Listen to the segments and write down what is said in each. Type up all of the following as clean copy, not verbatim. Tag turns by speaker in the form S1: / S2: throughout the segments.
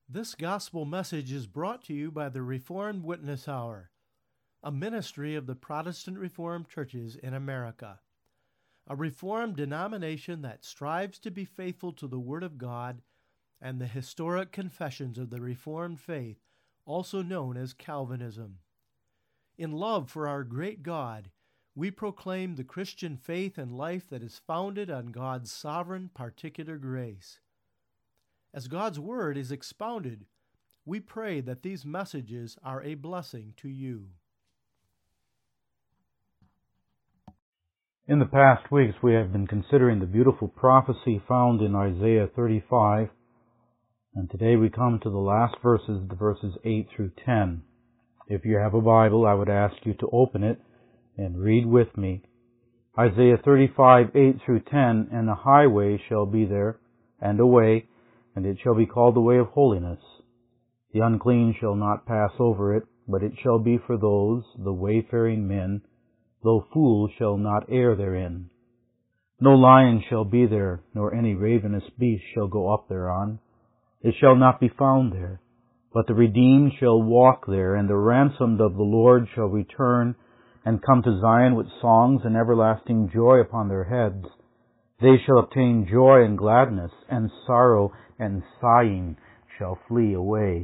S1: This gospel message is brought to you by the Reformed Witness Hour, a ministry of the Protestant Reformed churches in America, a Reformed denomination that strives to be faithful to the Word of God and the historic confessions of the Reformed faith, also known as Calvinism. In love for our great God, we proclaim the Christian faith and life that is founded on God's sovereign particular grace. As God's Word is expounded, we pray that these messages are a blessing to you.
S2: In the past weeks, we have been considering the beautiful prophecy found in Isaiah 35, and today we come to the last verses, the verses 8 through 10. If you have a Bible, I would ask you to open it and read with me. Isaiah 35, 8 through 10, "And a highway shall be there, and a way, and it shall be called the way of holiness. The unclean shall not pass over it, but it shall be for those, the wayfaring men, though fools shall not err therein. No lion shall be there, nor any ravenous beast shall go up thereon. It shall not be found there. But the redeemed shall walk there, and the ransomed of the Lord shall return, and come to Zion with songs and everlasting joy upon their heads. They shall obtain joy and gladness, and sorrow and sighing shall flee away."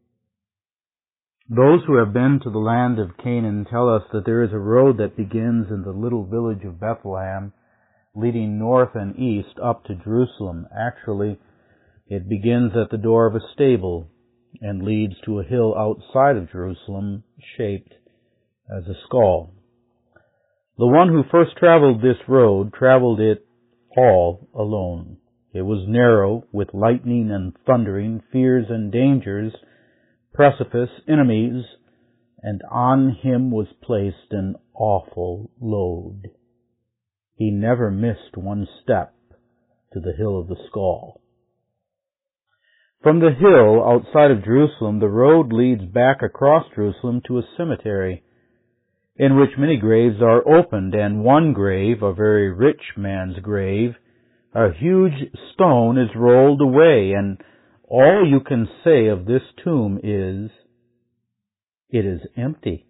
S2: Those who have been to the land of Canaan tell us that there is a road that begins in the little village of Bethlehem, leading north and east up to Jerusalem. Actually, it begins at the door of a stable and leads to a hill outside of Jerusalem, shaped as a skull. The one who first traveled this road traveled it all alone. It was narrow, with lightning and thundering, fears and dangers, precipice, enemies, and on him was placed an awful load. He never missed one step to the hill of the skull. From the hill outside of Jerusalem, the road leads back across Jerusalem to a cemetery, in which many graves are opened, and one grave, a very rich man's grave, a huge stone is rolled away, and all you can say of this tomb is, it is empty.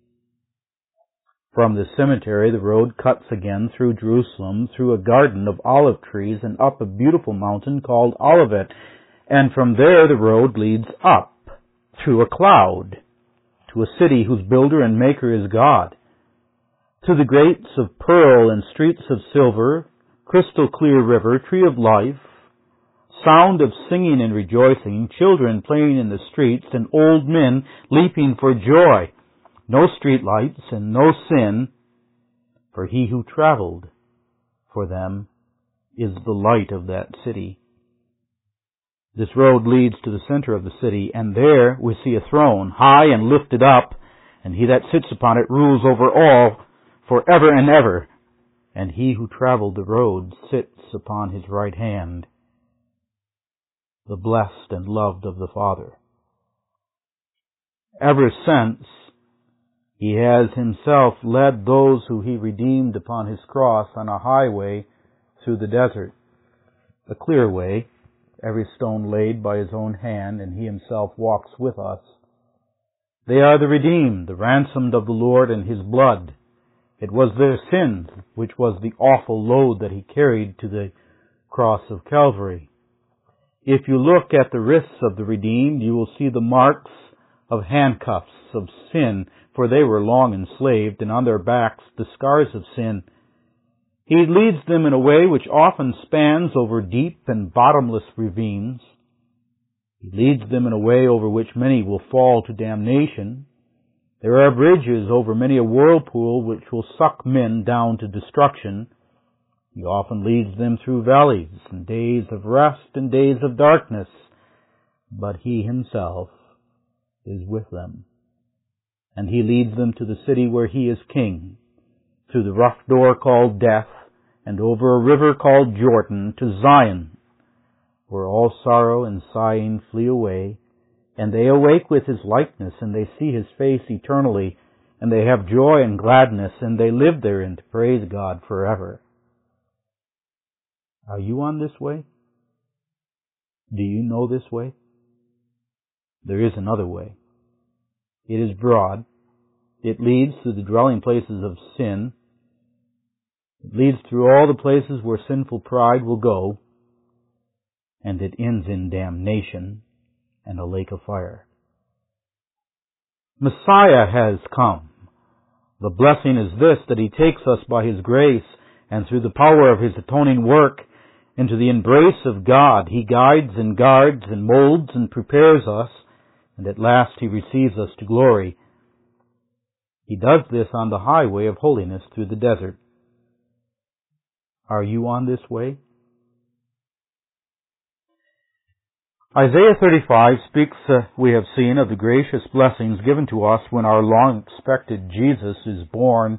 S2: From the cemetery, the road cuts again through Jerusalem, through a garden of olive trees, and up a beautiful mountain called Olivet, and from there the road leads up, through a cloud, to a city whose builder and maker is God, to the gates of pearl and streets of silver, crystal clear river, tree of life, sound of singing and rejoicing, children playing in the streets, and old men leaping for joy. No street lights and no sin, for he who traveled for them is the light of that city. This road leads to the center of the city, and there we see a throne, high and lifted up, and he that sits upon it rules over all forever and ever. And he who traveled the road sits upon his right hand, the blessed and loved of the Father. Ever since, he has himself led those who he redeemed upon his cross on a highway through the desert, a clear way, every stone laid by his own hand, and he himself walks with us. They are the redeemed, the ransomed of the Lord and his blood. It was their sin which was the awful load that he carried to the cross of Calvary. If you look at the wrists of the redeemed, you will see the marks of handcuffs of sin, for they were long enslaved, and on their backs the scars of sin. He leads them in a way which often spans over deep and bottomless ravines. He leads them in a way over which many will fall to damnation. There are bridges over many a whirlpool which will suck men down to destruction. He often leads them through valleys and days of rest and days of darkness, but he himself is with them. And he leads them to the city where he is king, through the rough door called death, and over a river called Jordan, to Zion, where all sorrow and sighing flee away, and they awake with his likeness, and they see his face eternally, and they have joy and gladness, and they live therein to praise God forever. Are you on this way? Do you know this way? There is another way. It is broad. It leads to the dwelling places of sin. It leads through all the places where sinful pride will go. And it ends in damnation and a lake of fire. Messiah has come. The blessing is this, that He takes us by His grace and through the power of His atoning work into the embrace of God. He guides and guards and molds and prepares us, and at last He receives us to glory. He does this on the highway of holiness through the desert. Are you on this way? Isaiah 35 speaks, we have seen, of the gracious blessings given to us when our long-expected Jesus is born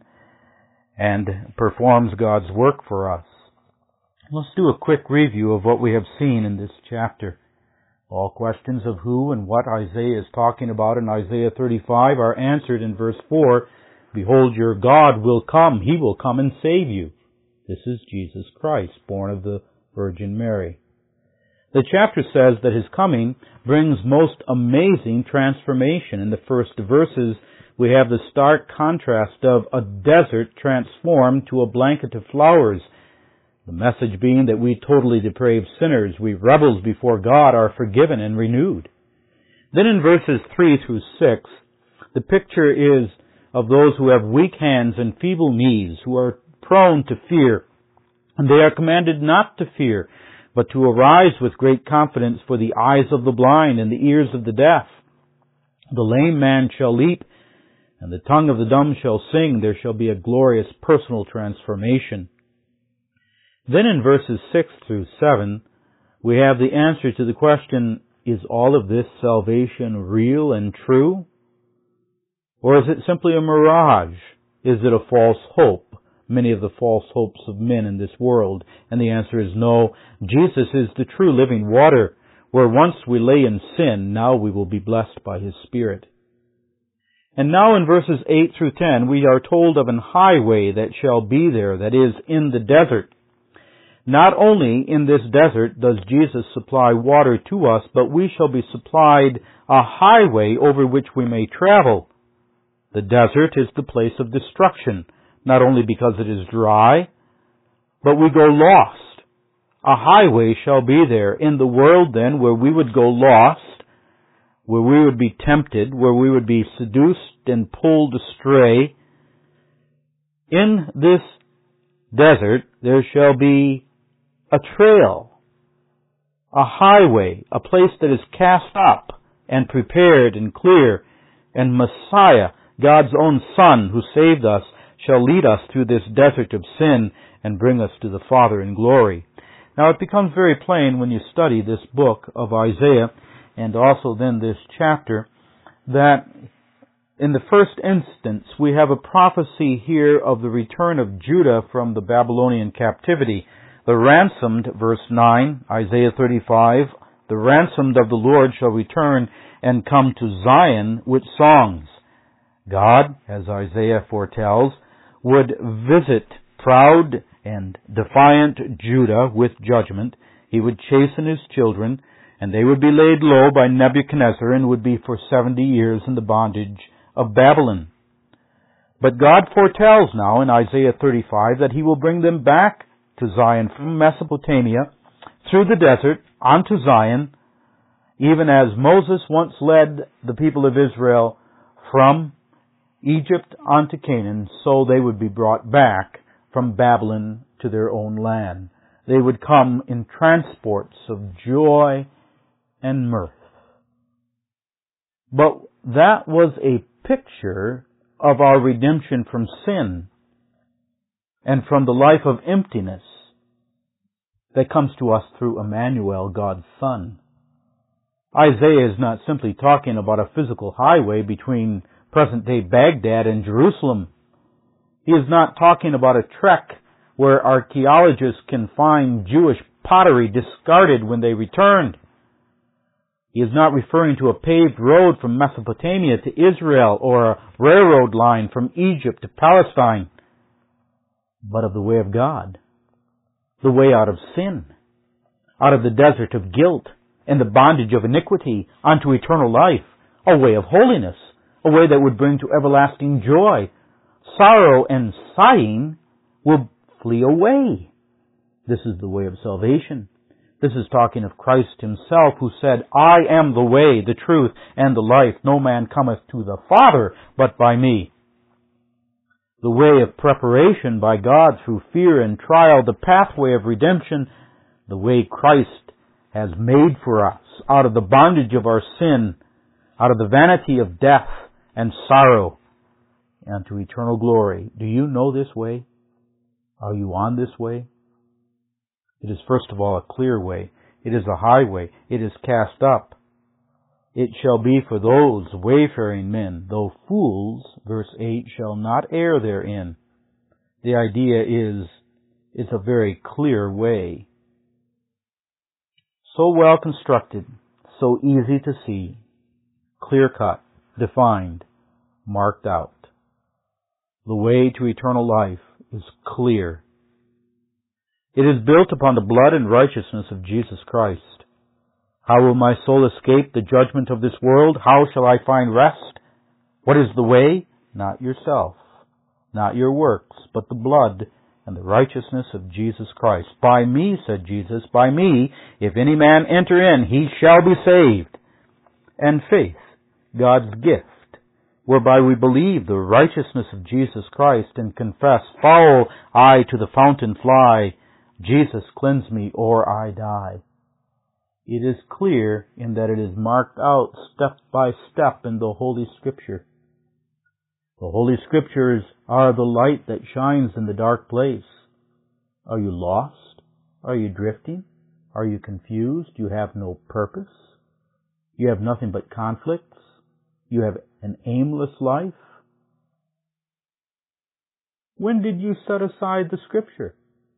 S2: and performs God's work for us. Let's do a quick review of what we have seen in this chapter. All questions of who and what Isaiah is talking about in Isaiah 35 are answered in verse 4. Behold, your God will come. He will come and save you. This is Jesus Christ, born of the Virgin Mary. The chapter says that His coming brings most amazing transformation. In the first verses, we have the stark contrast of a desert transformed to a blanket of flowers. The message being that we totally depraved sinners, we rebels before God, are forgiven and renewed. Then in verses 3 through 6, the picture is of those who have weak hands and feeble knees, who are prone to fear. And they are commanded not to fear, but to arise with great confidence, for the eyes of the blind and the ears of the deaf. The lame man shall leap, and the tongue of the dumb shall sing. There shall be a glorious personal transformation. Then in verses 6 through 7, we have the answer to the question, is all of this salvation real and true? Or is it simply a mirage? Is it a false hope? Many of the false hopes of men in this world. And the answer is no. Jesus is the true living water, where once we lay in sin, now we will be blessed by His Spirit. And now in verses 8 through 10, we are told of an highway that shall be there, that is, in the desert. Not only in this desert does Jesus supply water to us, but we shall be supplied a highway over which we may travel. The desert is the place of destruction, not only because it is dry, but we go lost. A highway shall be there in the world then where we would go lost, where we would be tempted, where we would be seduced and pulled astray. In this desert there shall be a trail, a highway, a place that is cast up and prepared and clear, and Messiah, God's own Son who saved us, shall lead us through this desert of sin and bring us to the Father in glory. Now it becomes very plain when you study this book of Isaiah and also then this chapter that in the first instance we have a prophecy here of the return of Judah from the Babylonian captivity. The ransomed, verse 9, Isaiah 35, the ransomed of the Lord shall return and come to Zion with songs. God, as Isaiah foretells, would visit proud and defiant Judah with judgment. He would chasten His children, and they would be laid low by Nebuchadnezzar and would be for 70 years in the bondage of Babylon. But God foretells now in Isaiah 35 that He will bring them back to Zion from Mesopotamia, through the desert, onto Zion, even as Moses once led the people of Israel from Egypt onto Canaan, so they would be brought back from Babylon to their own land. They would come in transports of joy and mirth. But that was a picture of our redemption from sin and from the life of emptiness that comes to us through Emmanuel, God's Son. Isaiah is not simply talking about a physical highway between present-day Baghdad and Jerusalem. He is not talking about a trek where archaeologists can find Jewish pottery discarded when they returned. He is not referring to a paved road from Mesopotamia to Israel or a railroad line from Egypt to Palestine, but of the way of God, the way out of sin, out of the desert of guilt and the bondage of iniquity unto eternal life, a way of holiness, a way that would bring to everlasting joy. Sorrow and sighing will flee away. This is the way of salvation. This is talking of Christ himself, who said, I am the way, the truth, and the life. No man cometh to the Father but by me. The way of preparation by God through fear and trial, the pathway of redemption, the way Christ has made for us out of the bondage of our sin, out of the vanity of death and sorrow, and to eternal glory. Do you know this way? Are you on this way? It is first of all a clear way. It is a highway. It is cast up. It shall be for those wayfaring men, though fools, verse 8, shall not err therein. The idea is, it's a very clear way. So well constructed, so easy to see, clear-cut, defined, marked out. The way to eternal life is clear. It is built upon the blood and righteousness of Jesus Christ. How will my soul escape the judgment of this world? How shall I find rest? What is the way? Not yourself, not your works, but the blood and the righteousness of Jesus Christ. By me, said Jesus, by me, if any man enter in, he shall be saved. And faith, God's gift, whereby we believe the righteousness of Jesus Christ and confess, foul I to the fountain fly, Jesus cleanse me or I die. It is clear in that it is marked out step by step in the Holy Scripture. The Holy Scriptures are the light that shines in the dark place. Are you lost? Are you drifting? Are you confused? You have no purpose? You have nothing but conflicts? You have an aimless life? When did you set aside the Scripture?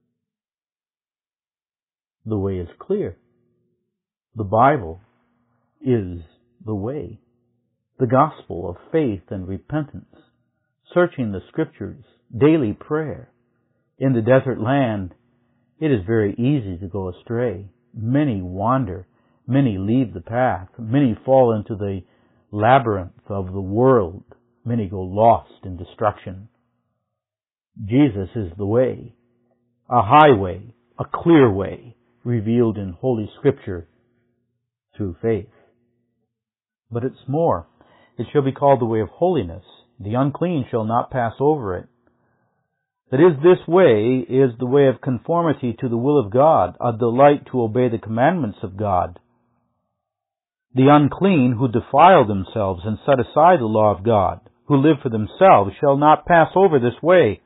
S2: The way is clear. The Bible is the way. The gospel of faith and repentance, searching the Scriptures, daily prayer. In the desert land, it is very easy to go astray. Many wander. Many leave the path. Many fall into the labyrinth of the world. Many go lost in destruction. Jesus is the way, a highway, a clear way, revealed in Holy Scripture through faith. But it's more. It shall be called the way of holiness. The unclean shall not pass over it. That is, this way is the way of conformity to the will of God, a delight to obey the commandments of God. The unclean who defile themselves and set aside the law of God, who live for themselves, shall not pass over this way.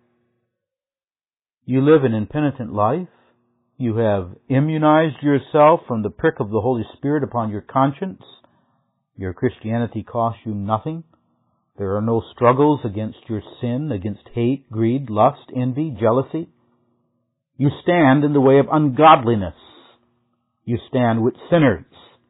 S2: You live an impenitent life. You have immunized yourself from the prick of the Holy Spirit upon your conscience. Your Christianity costs you nothing. There are no struggles against your sin, against hate, greed, lust, envy, jealousy. You stand in the way of ungodliness. You stand with sinners.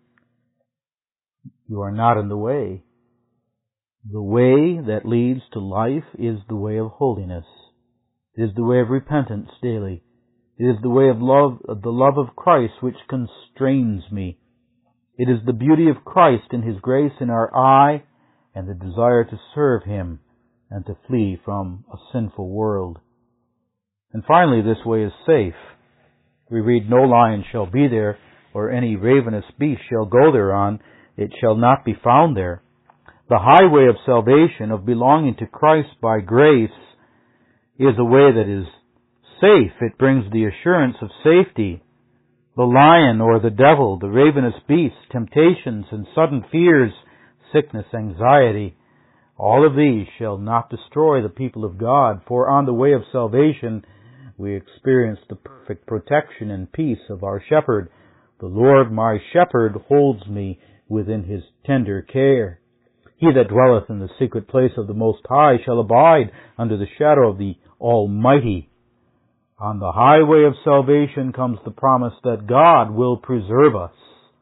S2: You are not in the way. The way that leads to life is the way of holiness. It is the way of repentance daily. It is the way of love, the love of Christ which constrains me. It is the beauty of Christ and His grace in our eye and the desire to serve Him and to flee from a sinful world. And finally, this way is safe. We read, no lion shall be there, or any ravenous beast shall go thereon. It shall not be found there. The highway of salvation, of belonging to Christ by grace, is a way that is safe. It brings the assurance of safety. The lion or the devil, the ravenous beast, temptations and sudden fears, sickness, anxiety, all of these shall not destroy the people of God, for on the way of salvation we experience the perfect protection and peace of our shepherd. The Lord my shepherd holds me within His tender care. He that dwelleth in the secret place of the Most High shall abide under the shadow of the Almighty. On the highway of salvation comes the promise that God will preserve us.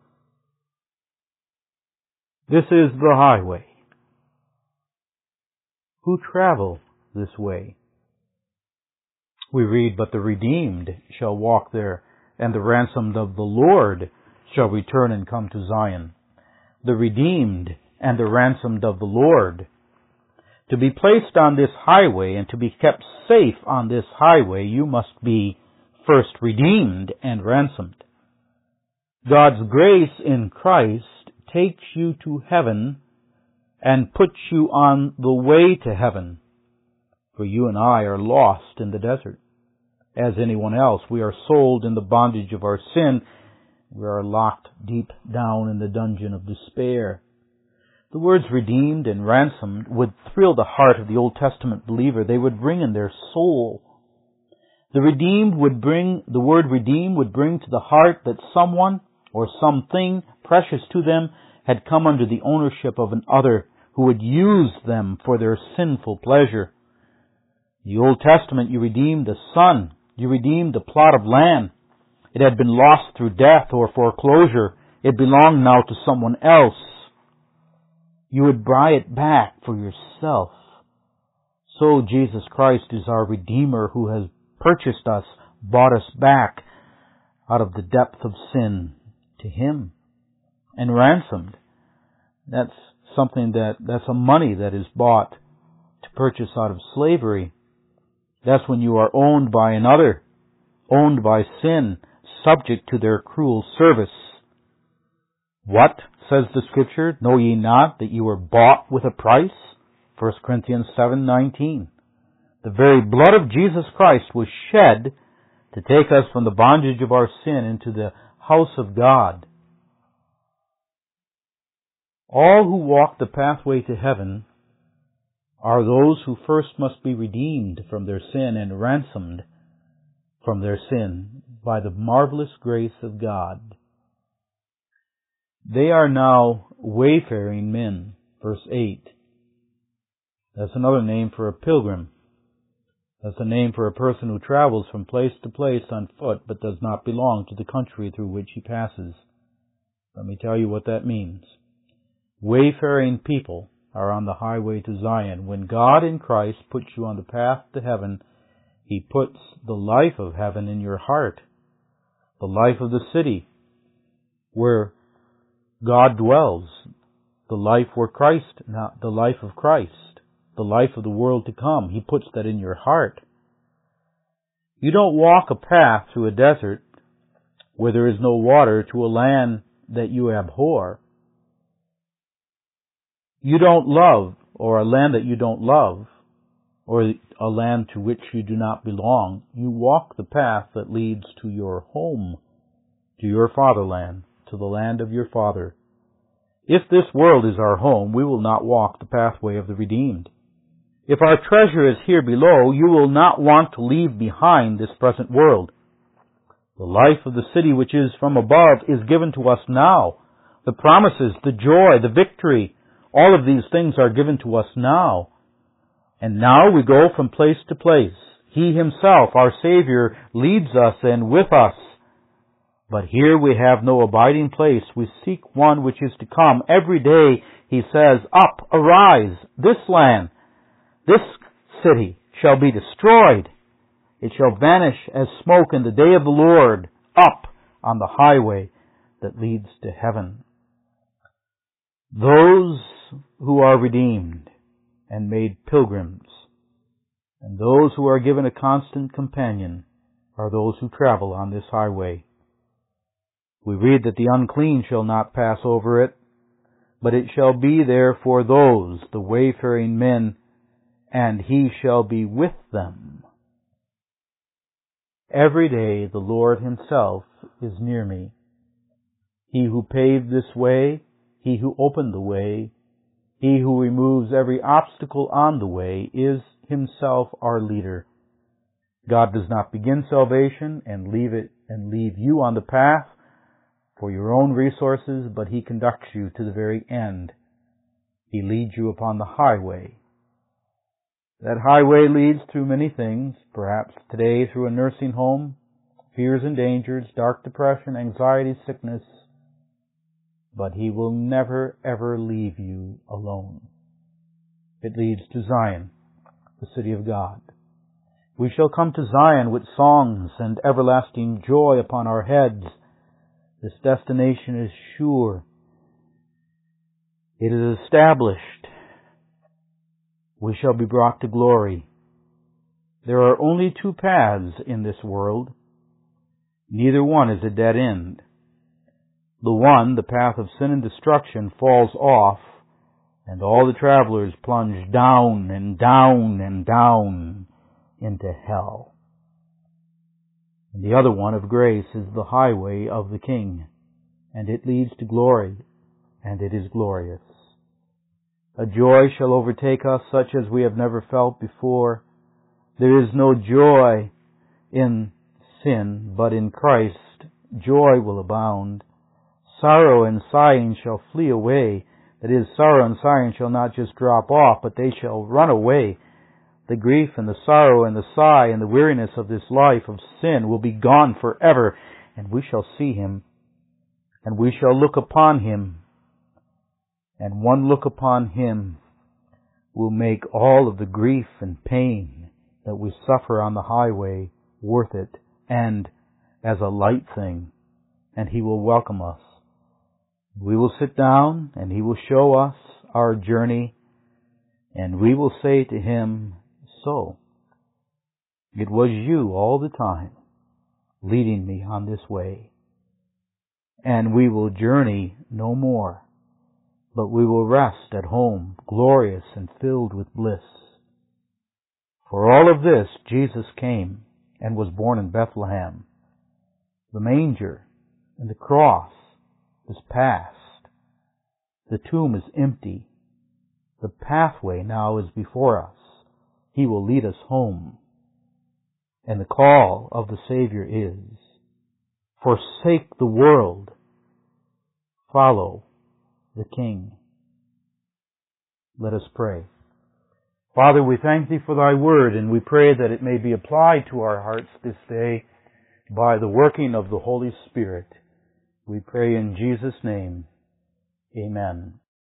S2: This is the highway. Who travel this way? We read, but the redeemed shall walk there, and the ransomed of the Lord shall return and come to Zion, the redeemed and the ransomed of the Lord. To be placed on this highway and to be kept safe on this highway, you must be first redeemed and ransomed. God's grace in Christ takes you to heaven and puts you on the way to heaven. For you and I are lost in the desert. As anyone else, we are sold in the bondage of our sin. We are locked deep down in the dungeon of despair. The words redeemed and ransomed would thrill the heart of the Old Testament believer. They would bring in their soul. The word redeem would bring to the heart that someone or something precious to them had come under the ownership of another who would use them for their sinful pleasure. In the Old Testament, you redeemed a son. You redeemed a plot of land. It had been lost through death or foreclosure. It belonged now to someone else. You would buy it back for yourself. So Jesus Christ is our Redeemer who has purchased us, bought us back out of the depth of sin to Him. And ransomed. That's a money that is bought to purchase out of slavery. That's when you are owned by another, owned by sin, subject to their cruel service. What, says the Scripture, know ye not that you were bought with a price? 1 Corinthians 7:19. The very blood of Jesus Christ was shed to take us from the bondage of our sin into the house of God. All who walk the pathway to heaven are those who first must be redeemed from their sin and ransomed from their sin by the marvelous grace of God. They are now wayfaring men, verse 8. That's another name for a pilgrim. That's a name for a person who travels from place to place on foot but does not belong to the country through which he passes. Let me tell you what that means. Wayfaring people are on the highway to Zion. When God in Christ puts you on the path to heaven, He puts the life of heaven in your heart, the life of the city where God dwells, the life where Christ, not the life of Christ, the life of the world to come. He puts that in your heart. You don't walk a path through a desert where there is no water to a land that you abhor. You don't love, or a land that you don't love, or a land to which you do not belong. You walk the path that leads to your home, to your fatherland, to the land of your Father. If this world is our home, we will not walk the pathway of the redeemed. If our treasure is here below, you will not want to leave behind this present world. The life of the city which is from above is given to us now. The promises, the joy, the victory, all of these things are given to us now. And now we go from place to place. He Himself, our Savior, leads us and with us. But here we have no abiding place. We seek one which is to come. Every day He says, "Up, arise, this land, this city shall be destroyed. It shall vanish as smoke in the day of the Lord, up on the highway that leads to heaven." Those who are redeemed and made pilgrims, and those who are given a constant companion, are those who travel on this highway. We read that the unclean shall not pass over it, but it shall be there for those, the wayfaring men, and He shall be with them. Every day the Lord Himself is near me. He who paved this way, He who opened the way, He who removes every obstacle on the way is Himself our leader. God does not begin salvation and leave you on the path for your own resources, but He conducts you to the very end. He leads you upon the highway. That highway leads through many things, perhaps today through a nursing home, fears and dangers, dark depression, anxiety, sickness, but He will never, ever leave you alone. It leads to Zion, the city of God. We shall come to Zion with songs and everlasting joy upon our heads. This destination is sure. It is established. We shall be brought to glory. There are only two paths in this world. Neither one is a dead end. The one, the path of sin and destruction, falls off, and all the travelers plunge down and down and down into hell. And the other one of grace is the highway of the King, and it leads to glory, and it is glorious. A joy shall overtake us such as we have never felt before. There is no joy in sin, but in Christ joy will abound. Sorrow and sighing shall flee away. That is, sorrow and sighing shall not just drop off, but they shall run away. The grief and the sorrow and the sigh and the weariness of this life of sin will be gone forever, and we shall see Him, and we shall look upon Him, and one look upon Him will make all of the grief and pain that we suffer on the highway worth it, and as a light thing, and He will welcome us. We will sit down, and He will show us our journey, and we will say to Him, "So, it was you all the time, leading me on this way." And we will journey no more, but we will rest at home, glorious and filled with bliss. For all of this, Jesus came and was born in Bethlehem. The manger and the cross is past. The tomb is empty. The pathway now is before us. He will lead us home. And the call of the Savior is, forsake the world, follow the King. Let us pray. Father, we thank Thee for Thy word, and we pray that it may be applied to our hearts this day by the working of the Holy Spirit. We pray in Jesus' name. Amen.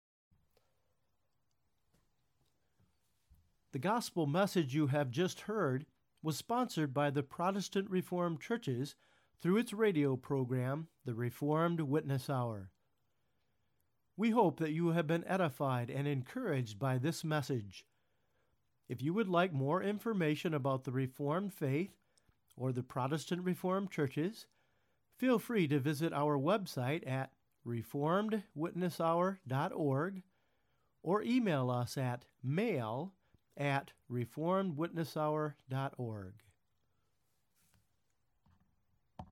S1: The gospel message you have just heard was sponsored by the Protestant Reformed Churches through its radio program, The Reformed Witness Hour. We hope that you have been edified and encouraged by this message. If you would like more information about the Reformed faith or the Protestant Reformed Churches, feel free to visit our website at reformedwitnesshour.org or email us at mail@reformedwitnesshour.org.